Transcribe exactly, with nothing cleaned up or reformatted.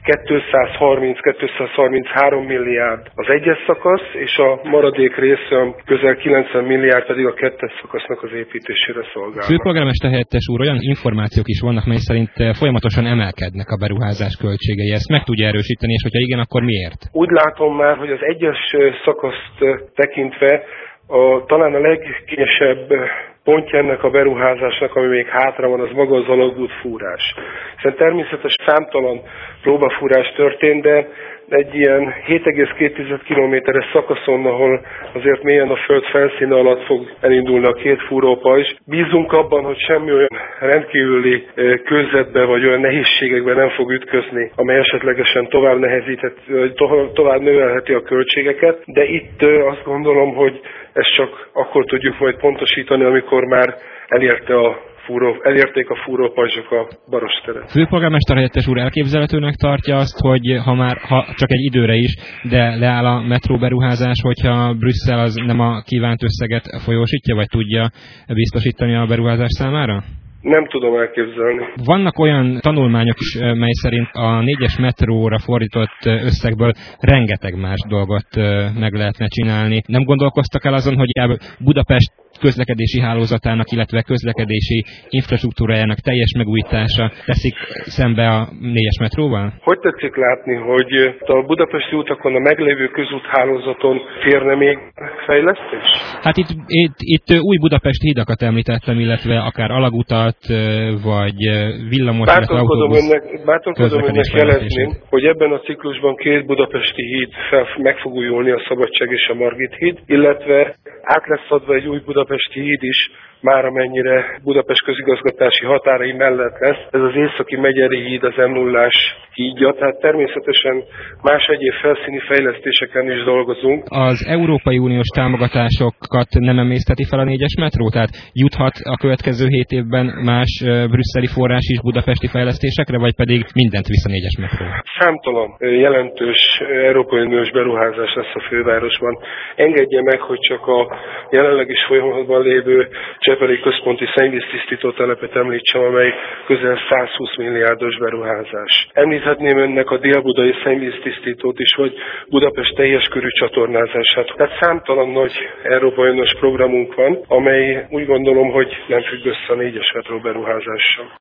kétszázharminc-kétszázharminchárom milliárd az egyes szakasz, és a maradék része közel kilencven milliárd pedig a kettes szakasznak az építésére szolgál. Főpolgármester helyettes úr, olyan információk is vannak, mely szerint folyamatosan emelkednek a beruházás költségei. Ezt meg tudja erősíteni, és hogyha igen, akkor miért? Úgy látom már, hogy az egyes szakaszt tekintve a, talán a legkényesebb pontja ennek a beruházásnak, ami még hátra van, az maga az alagút fúrás. Hiszen természetesen számtalan próbafúrás történt, de egy ilyen hét egész két kilométeres szakaszon, ahol azért mélyen a föld felszíne alatt fog elindulni a két fúrópajzs. Bízunk abban, hogy semmi olyan rendkívüli körzetbe vagy olyan nehézségekbe nem fog ütközni, amely esetlegesen tovább nehezíthet, tovább növelheti a költségeket, de itt azt gondolom, hogy ezt csak akkor tudjuk majd pontosítani, amikor már elérte a Fúró, elérték a fúrópajzsok a Barosteret. Főpolgármester helyettes úr, elképzelhetőnek tartja azt, hogy ha már ha csak egy időre is, de leáll a metróberuházás, hogyha Brüsszel az nem a kívánt összeget folyósítja, vagy tudja biztosítani a beruházás számára? Nem tudom elképzelni. Vannak olyan tanulmányok is, mely szerint a négyes metróra fordított összegből rengeteg más dolgot meg lehetne csinálni. Nem gondolkoztak el azon, hogy Budapest közlekedési hálózatának, illetve közlekedési infrastruktúrájának teljes megújítása teszik szembe a négyes metróval? Hogy tetszik látni, hogy a budapesti utakon, a meglévő közúthálózaton férne még fejlesztés? Hát itt, itt, itt új budapesti hidakat említettem, illetve akár alagutat, vagy villamos, illetve autóbusz. Bátorkodom önnek jelezni, hogy ebben a ciklusban két budapesti híd fel, meg fog újulni, a Szabadság és a Margit híd, illetve át lesz adva egy új budapesti híd is, már amennyire Budapest közigazgatási határai mellett lesz. Ez az Északi Megyeri híd, az em nullás hídja, tehát természetesen más egyéb felszíni fejlesztéseken is dolgozunk. Az Európai Uniós támogatásokat nem emészteti fel a négyes metró? Tehát juthat a következő hét évben más brüsszeli forrás is budapesti fejlesztésekre, vagy pedig mindent visz a négyes metró? Számtalan jelentős Európai Uniós beruházás lesz a fővárosban. Engedje meg, hogy csak a jelenleg is folyamatban lévő Csepeli központi szennyvíztisztító telepet említsem, amely közel százhúsz milliárdos beruházás. Említhetném önnek a dél-budai szennyvíztisztítót is, vagy Budapest teljes körű csatornázását. Tehát számtalan nagy Európai Uniós programunk van, amely úgy gondolom, hogy nem függ össze a négyes metró beruházással.